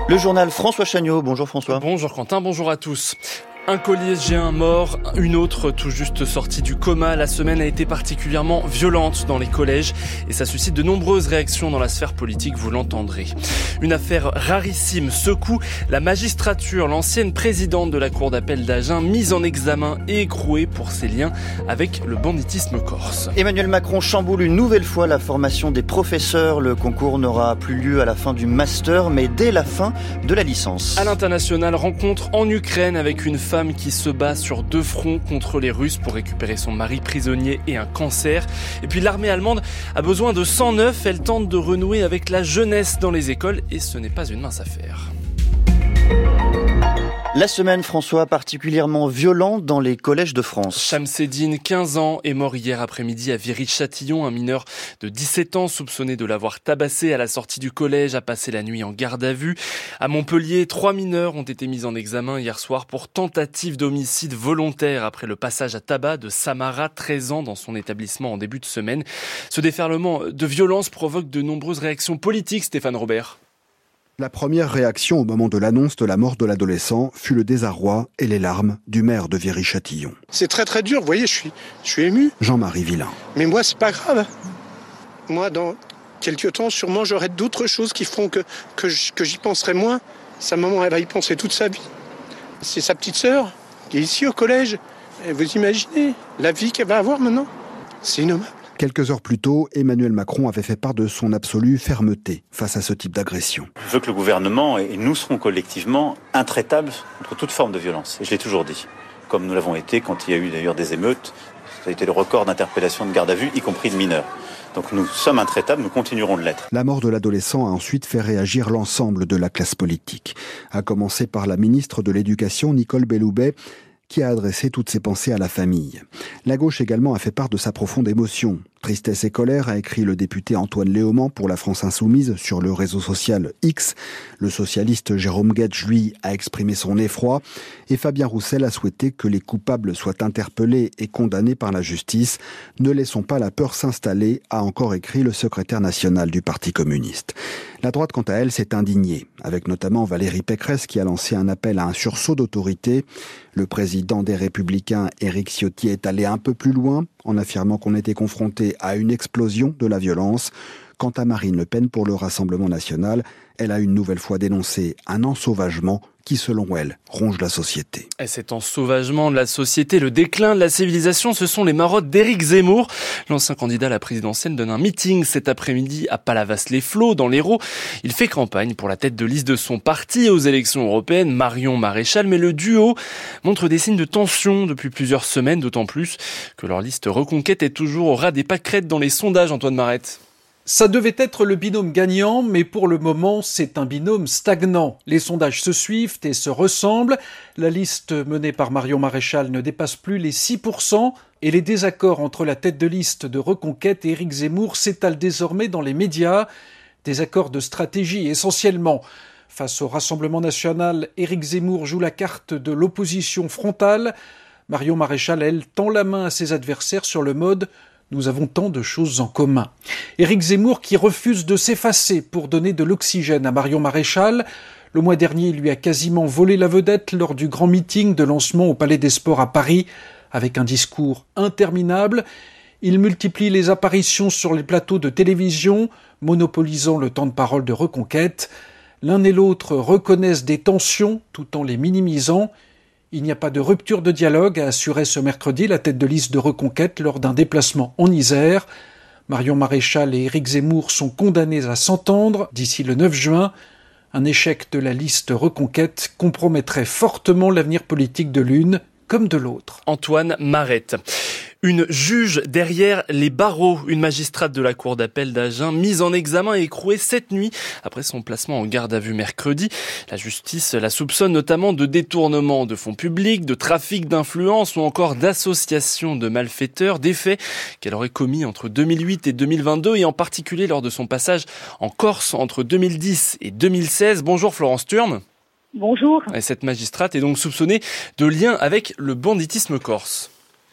Le journal François Chagnot. Bonjour François. Bonjour Quentin, bonjour à tous. Un collégien mort, une autre tout juste sortie du coma. La semaine a été particulièrement violente dans les collèges et ça suscite de nombreuses réactions dans la sphère politique, vous l'entendrez. Une affaire rarissime secoue la magistrature. L'ancienne présidente de la cour d'appel d'Agen, mise en examen et écrouée pour ses liens avec le banditisme corse. Emmanuel Macron chamboule une nouvelle fois la formation des professeurs. Le concours n'aura plus lieu à la fin du master, mais dès la fin de la licence. À l'international, rencontre en Ukraine avec une femme qui se bat sur deux fronts contre les Russes pour récupérer son mari prisonnier et un cancer. Et puis l'armée allemande a besoin de 109. Elle tente de renouer avec la jeunesse dans les écoles et ce n'est pas une mince affaire. La semaine, François, particulièrement violente dans les collèges de France. Chamseddine, 15 ans, est mort hier après-midi à Viry-Châtillon. Un mineur de 17 ans soupçonné de l'avoir tabassé à la sortie du collège a passé la nuit en garde à vue. À Montpellier, 3 mineurs ont été mis en examen hier soir pour tentative d'homicide volontaire après le passage à tabac de Samara, 13 ans, dans son établissement en début de semaine. Ce déferlement de violence provoque de nombreuses réactions politiques, Stéphane Robert. La première réaction au moment de l'annonce de la mort de l'adolescent fut le désarroi et les larmes du maire de Viry-Châtillon. C'est très très dur, vous voyez, je suis ému. Jean-Marie Villain. Mais moi, c'est pas grave. Moi, dans quelques temps, sûrement, j'aurai d'autres choses qui feront que j'y penserai moins. Sa maman, elle va y penser toute sa vie. C'est sa petite sœur qui est ici au collège. Et vous imaginez la vie qu'elle va avoir maintenant ? C'est innommable. Quelques heures plus tôt, Emmanuel Macron avait fait part de son absolue fermeté face à ce type d'agression. Je veux que le gouvernement et nous serons collectivement intraitables contre toute forme de violence. Et je l'ai toujours dit. Comme nous l'avons été quand il y a eu d'ailleurs des émeutes. Ça a été le record d'interpellation de garde à vue, y compris de mineurs. Donc nous sommes intraitables, nous continuerons de l'être. La mort de l'adolescent a ensuite fait réagir l'ensemble de la classe politique. À commencer par la ministre de l'Éducation, Nicole Belloubet, qui a adressé toutes ses pensées à la famille. La gauche également a fait part de sa profonde émotion. Tristesse et colère, a écrit le député Antoine Léaumont pour la France Insoumise sur le réseau social X. Le socialiste Jérôme Guedj, lui, a exprimé son effroi. Et Fabien Roussel a souhaité que les coupables soient interpellés et condamnés par la justice. Ne laissons pas la peur s'installer, a encore écrit le secrétaire national du Parti communiste. La droite, quant à elle, s'est indignée, avec notamment Valérie Pécresse qui a lancé un appel à un sursaut d'autorité. Le président des Républicains, Éric Ciotti, est allé un peu plus loin en affirmant qu'on était confronté à une explosion de la violence. Quant à Marine Le Pen pour le Rassemblement national, elle a une nouvelle fois dénoncé un ensauvagement qui, selon elle, ronge la société. Et cet ensauvagement de la société, le déclin de la civilisation, ce sont les marottes d'Éric Zemmour. L'ancien candidat à la présidentielle donne un meeting cet après-midi à Palavas-les-Flots, dans l'Hérault. Il fait campagne pour la tête de liste de son parti aux élections européennes, Marion Maréchal. Mais le duo montre des signes de tension depuis plusieurs semaines, d'autant plus que leur liste Reconquête est toujours au ras des pâquerettes dans les sondages, Antoine Marette. Ça devait être le binôme gagnant, mais pour le moment, c'est un binôme stagnant. Les sondages se suivent et se ressemblent. La liste menée par Marion Maréchal ne dépasse plus les 6%, et les désaccords entre la tête de liste de Reconquête et Éric Zemmour s'étalent désormais dans les médias. Des accords de stratégie essentiellement. Face au Rassemblement national, Éric Zemmour joue la carte de l'opposition frontale. Marion Maréchal, elle, tend la main à ses adversaires sur le mode « Nous avons tant de choses en commun ». Éric Zemmour qui refuse de s'effacer pour donner de l'oxygène à Marion Maréchal. Le mois dernier, il lui a quasiment volé la vedette lors du grand meeting de lancement au Palais des Sports à Paris, avec un discours interminable. Il multiplie les apparitions sur les plateaux de télévision, monopolisant le temps de parole de Reconquête. L'un et l'autre reconnaissent des tensions tout en les minimisant. Il n'y a pas de rupture de dialogue, a assuré ce mercredi la tête de liste de Reconquête lors d'un déplacement en Isère. Marion Maréchal et Éric Zemmour sont condamnés à s'entendre d'ici le 9 juin. Un échec de la liste Reconquête compromettrait fortement l'avenir politique de l'une comme de l'autre. Antoine Marette. Une juge derrière les barreaux, une magistrate de la cour d'appel d'Agen, mise en examen et écrouée cette nuit après son placement en garde à vue mercredi. La justice la soupçonne notamment de détournement de fonds publics, de trafic d'influence ou encore d'association de malfaiteurs, des faits qu'elle aurait commis entre 2008 et 2022 et en particulier lors de son passage en Corse entre 2010 et 2016. Bonjour Florence Thurn. Bonjour. Et cette magistrate est donc soupçonnée de lien avec le banditisme corse.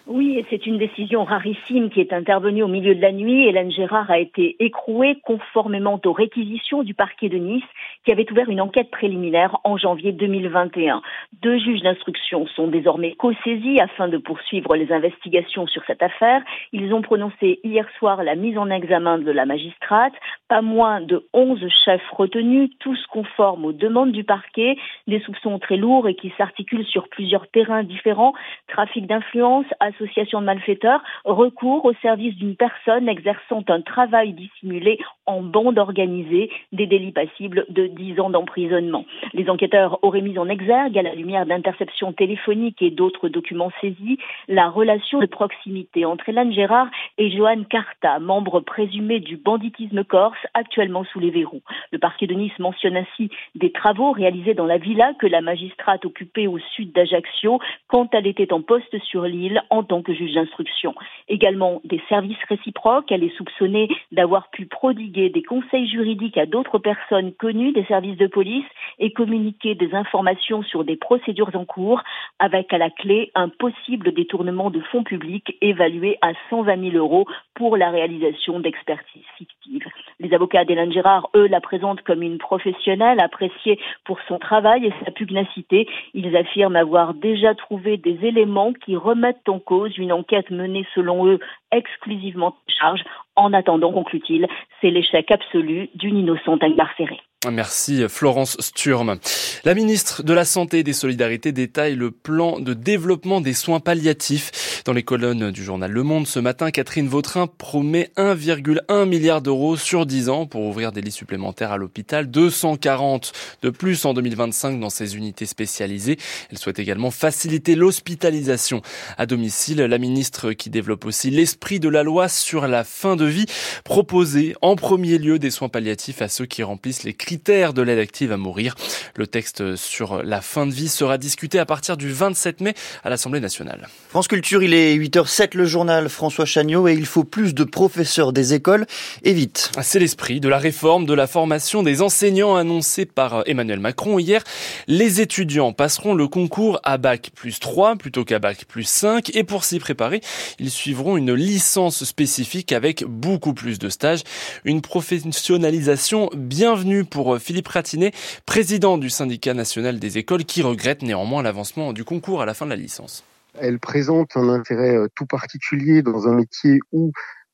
Oui, et c'est une décision rarissime qui est intervenue au milieu de la nuit. Hélène Gérard a été écrouée conformément aux réquisitions du parquet de Nice qui avait ouvert une enquête préliminaire en janvier 2021. 2 juges d'instruction sont désormais co-saisis afin de poursuivre les investigations sur cette affaire. Ils ont prononcé hier soir la mise en examen de la magistrate. Pas moins de 11 chefs retenus, tous conformes aux demandes du parquet. Des soupçons très lourds et qui s'articulent sur plusieurs terrains différents. Trafic d'influence, association de malfaiteurs, recours au service d'une personne exerçant un travail dissimulé en bande organisée, des délits passibles de 10 ans d'emprisonnement. Les enquêteurs auraient mis en exergue, à la lumière d'interceptions téléphoniques et d'autres documents saisis, la relation de proximité entre Hélène Gérard et Johan Carta, membre présumé du banditisme corse, actuellement sous les verrous. Le parquet de Nice mentionne ainsi des travaux réalisés dans la villa que la magistrate occupait au sud d'Ajaccio quand elle était en poste sur l'île en tant que juge d'instruction. Également des services réciproques. Elle est soupçonnée d'avoir pu prodiguer des conseils juridiques à d'autres personnes connues des services de police et communiquer des informations sur des procédures en cours, avec à la clé un possible détournement de fonds publics évalué à 120 000 € pour la réalisation d'expertises fictives. Les avocats d'Hélène Gérard, eux, la présentent comme une professionnelle appréciée pour son travail et sa pugnacité. Ils affirment avoir déjà trouvé des éléments qui remettent en cause une enquête menée, selon eux, exclusivement de charge. En attendant, conclut-il, c'est l'échec absolu d'une innocente incarcérée. Merci Florence Sturm. La ministre de la Santé et des Solidarités détaille le plan de développement des soins palliatifs. Dans les colonnes du journal Le Monde ce matin, Catherine Vautrin promet 1,1 milliard d'euros sur 10 ans pour ouvrir des lits supplémentaires à l'hôpital, 240 de plus en 2025 dans ces unités spécialisées. Elle souhaite également faciliter l'hospitalisation à domicile. La ministre qui développe aussi l'esprit de la loi sur la fin de vie, proposer en premier lieu des soins palliatifs à ceux qui remplissent les critères de l'aide active à mourir. Le texte sur la fin de vie sera discuté à partir du 27 mai à l'Assemblée nationale. France Culture, il est 8h07, le journal François Chagnot, et il faut plus de professeurs des écoles, et vite. C'est l'esprit de la réforme de la formation des enseignants annoncée par Emmanuel Macron hier. Les étudiants passeront le concours à Bac+3 plutôt qu'à Bac+5, et pour s'y préparer, ils suivront une licence spécifique avec beaucoup plus de stages. Une professionnalisation bienvenue pour Philippe Ratinet, président du syndicat national des écoles, qui regrette néanmoins l'avancement du concours à la fin de la licence. Elle présente un intérêt tout particulier dans un métier où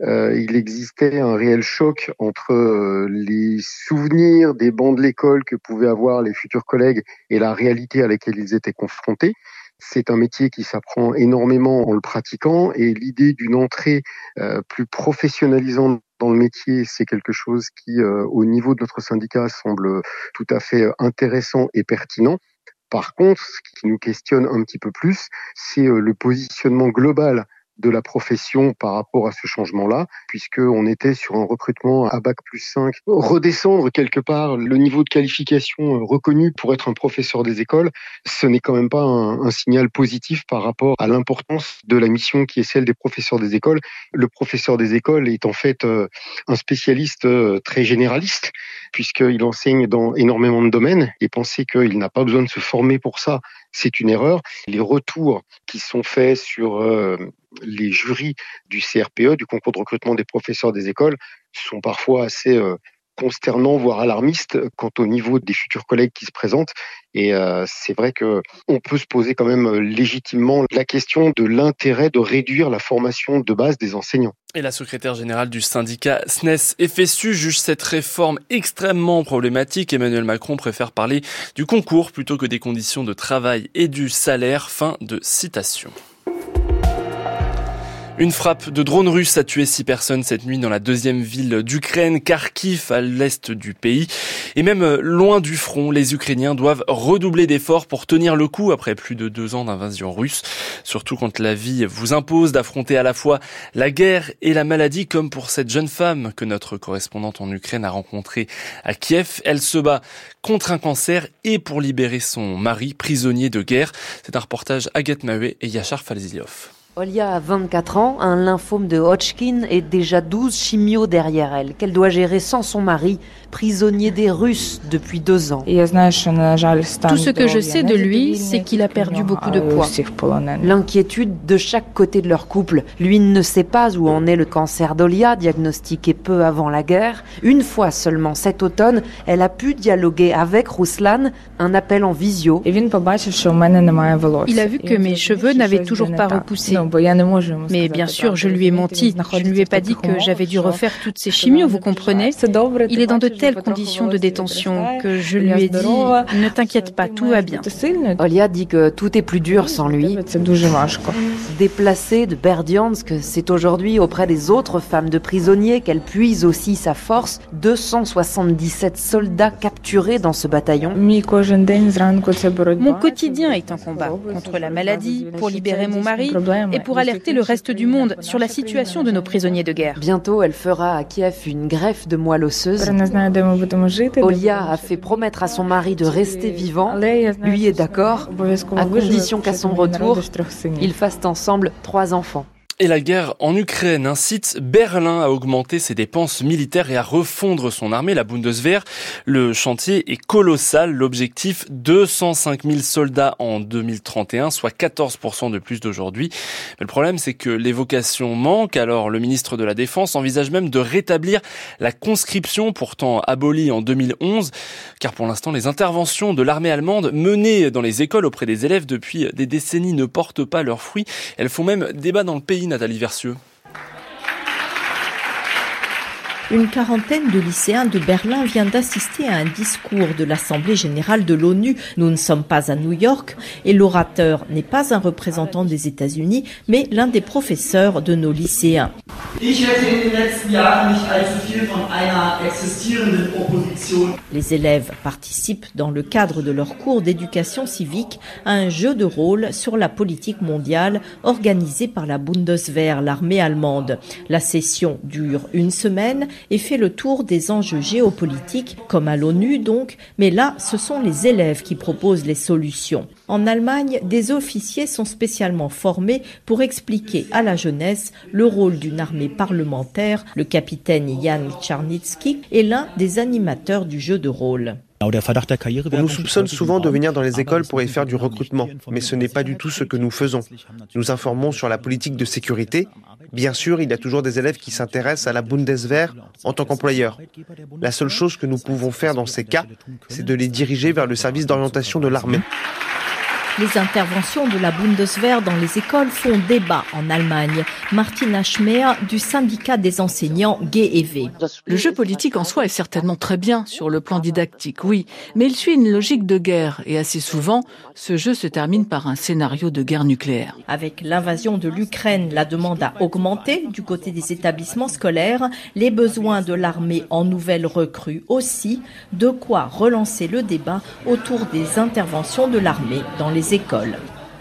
il existait un réel choc entre les souvenirs des bancs de l'école que pouvaient avoir les futurs collègues et la réalité à laquelle ils étaient confrontés. C'est un métier qui s'apprend énormément en le pratiquant, et l'idée d'une entrée plus professionnalisante dans le métier, c'est quelque chose qui, au niveau de notre syndicat, semble tout à fait intéressant et pertinent. Par contre, ce qui nous questionne un petit peu plus, c'est le positionnement global de la profession par rapport à ce changement-là, puisqu'on était sur un recrutement à Bac+5. Redescendre quelque part le niveau de qualification reconnu pour être un professeur des écoles, ce n'est quand même pas un signal positif par rapport à l'importance de la mission qui est celle des professeurs des écoles. Le professeur des écoles est en fait un spécialiste très généraliste, puisqu'il enseigne dans énormément de domaines, et penser qu'il n'a pas besoin de se former pour ça, c'est une erreur. Les retours qui sont faits sur les jurys du CRPE, du concours de recrutement des professeurs des écoles, sont parfois assez consternants, voire alarmistes quant au niveau des futurs collègues qui se présentent. Et c'est vrai que on peut se poser quand même légitimement la question de l'intérêt de réduire la formation de base des enseignants. Et la secrétaire générale du syndicat SNES-FSU juge cette réforme extrêmement problématique. Emmanuel Macron préfère parler du concours plutôt que des conditions de travail et du salaire. Fin de citation. Une frappe de drone russe a tué 6 personnes cette nuit dans la deuxième ville d'Ukraine, Kharkiv, à l'est du pays. Et même loin du front, les Ukrainiens doivent redoubler d'efforts pour tenir le coup après plus de 2 ans d'invasion russe. Surtout quand la vie vous impose d'affronter à la fois la guerre et la maladie, comme pour cette jeune femme que notre correspondante en Ukraine a rencontrée à Kiev. Elle se bat contre un cancer et pour libérer son mari, prisonnier de guerre. C'est un reportage Agathe Mahé et Yachar Falzilov. Olia a 24 ans, un lymphome de Hodgkin et déjà 12 chimios derrière elle, qu'elle doit gérer sans son mari, prisonnier des Russes depuis 2 ans. Tout ce que je sais de lui, c'est qu'il a perdu beaucoup de poids. L'inquiétude de chaque côté de leur couple. Lui ne sait pas où en est le cancer d'Olia, diagnostiqué peu avant la guerre. Une fois seulement cet automne, elle a pu dialoguer avec Ruslan, un appel en visio. Il a vu que mes cheveux n'avaient toujours pas repoussé. Mais bien sûr, je lui ai menti. Je ne lui ai pas dit que j'avais dû refaire toutes ces chimios, vous comprenez ? Il est dans de telles conditions de détention que je lui ai dit « Ne t'inquiète pas, tout va bien ». Olia dit que tout est plus dur sans lui. Déplacée de Berdiansk, c'est aujourd'hui auprès des autres femmes de prisonniers qu'elle puise aussi sa force. 277 soldats capturés dans ce bataillon. Mon quotidien est un combat contre la maladie, pour libérer mon mari et pour alerter le reste du monde sur la situation de nos prisonniers de guerre. Bientôt, elle fera à Kiev une greffe de moelle osseuse. Olia a fait promettre à son mari de rester vivant. Lui est d'accord, à condition qu'à son retour, ils fassent ensemble 3 enfants. Et la guerre en Ukraine incite Berlin à augmenter ses dépenses militaires et à refondre son armée, la Bundeswehr. Le chantier est colossal. L'objectif, 205 000 soldats en 2031, soit 14% de plus d'aujourd'hui. Mais le problème, c'est que les vocations manquent. Alors, le ministre de la Défense envisage même de rétablir la conscription, pourtant abolie en 2011. Car pour l'instant, les interventions de l'armée allemande menées dans les écoles auprès des élèves depuis des décennies ne portent pas leurs fruits. Elles font même débat dans le pays. Nathalie Versieux. Une quarantaine de lycéens de Berlin vient d'assister à un discours de l'Assemblée générale de l'ONU. Nous ne sommes pas à New York et l'orateur n'est pas un représentant des États-Unis, mais l'un des professeurs de nos lycéens. Les élèves participent dans le cadre de leur cours d'éducation civique à un jeu de rôle sur la politique mondiale organisé par la Bundeswehr, l'armée allemande. La session dure 1 semaine et fait le tour des enjeux géopolitiques, comme à l'ONU donc, mais là, ce sont les élèves qui proposent les solutions. En Allemagne, des officiers sont spécialement formés pour expliquer à la jeunesse le rôle d'une armée parlementaire. Le capitaine Jan Czarnicki est l'un des animateurs du jeu de rôle. On nous soupçonne souvent de venir dans les écoles pour y faire du recrutement, mais ce n'est pas du tout ce que nous faisons. Nous informons sur la politique de sécurité. Bien sûr, il y a toujours des élèves qui s'intéressent à la Bundeswehr en tant qu'employeurs. La seule chose que nous pouvons faire dans ces cas, c'est de les diriger vers le service d'orientation de l'armée. Les interventions de la Bundeswehr dans les écoles font débat en Allemagne. Martina Schmeer du syndicat des enseignants GEW. Le jeu politique en soi est certainement très bien sur le plan didactique, oui, mais il suit une logique de guerre et assez souvent, ce jeu se termine par un scénario de guerre nucléaire. Avec l'invasion de l'Ukraine, la demande a augmenté du côté des établissements scolaires, les besoins de l'armée en nouvelles recrues aussi, de quoi relancer le débat autour des interventions de l'armée dans les écoles.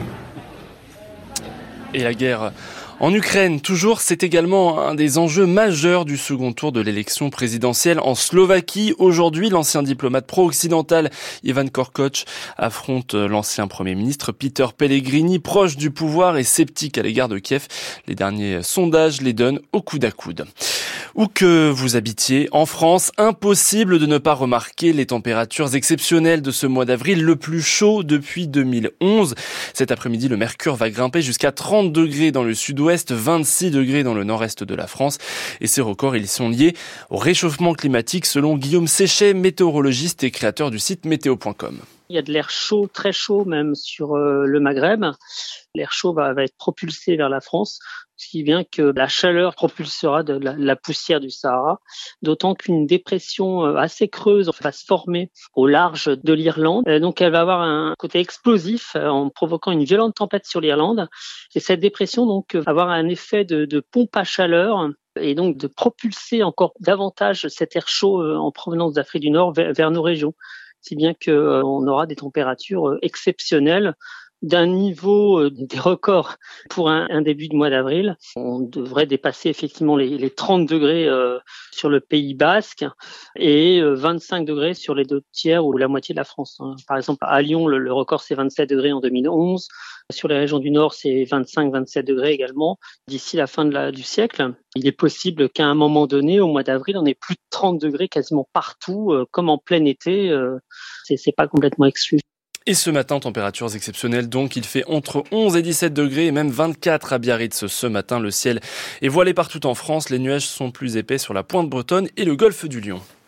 Et la guerre en Ukraine, toujours, c'est également un des enjeux majeurs du second tour de l'élection présidentielle en Slovaquie. Aujourd'hui, l'ancien diplomate pro-occidental Ivan Korčok affronte l'ancien Premier ministre Peter Pellegrini, proche du pouvoir et sceptique à l'égard de Kiev. Les derniers sondages les donnent au coude à coude. Où que vous habitiez, en France, impossible de ne pas remarquer les températures exceptionnelles de ce mois d'avril, le plus chaud depuis 2011. Cet après-midi, le mercure va grimper jusqu'à 30 degrés dans le sud-ouest, 26 degrés dans le nord-est de la France. Et ces records, ils sont liés au réchauffement climatique, selon Guillaume Séchet, météorologiste et créateur du site météo.com. Il y a de l'air chaud, très chaud même sur le Maghreb. L'air chaud va être propulsé vers la France, ce qui vient que la chaleur propulsera de la poussière du Sahara, d'autant qu'une dépression assez creuse va se former au large de l'Irlande. Donc elle va avoir un côté explosif en provoquant une violente tempête sur l'Irlande. Et cette dépression donc va avoir un effet de pompe à chaleur et donc de propulser encore davantage cet air chaud en provenance d'Afrique du Nord vers nos régions. Si bien qu'on aura des températures exceptionnelles d'un niveau des records pour un début de mois d'avril. On devrait dépasser effectivement les 30 degrés sur le Pays Basque et 25 degrés sur les 2/3 ou la moitié de la France. Par exemple, à Lyon, le record c'est 27 degrés en 2011. Sur les régions du Nord, c'est 25-27 degrés également d'ici la fin du siècle. Il est possible qu'à un moment donné, au mois d'avril, on ait plus de 30 degrés quasiment partout, comme en plein été. C'est pas complètement exclu. Et ce matin, températures exceptionnelles donc, il fait entre 11 et 17 degrés et même 24 à Biarritz ce matin. Le ciel est voilé partout en France, les nuages sont plus épais sur la pointe bretonne et le golfe du Lion.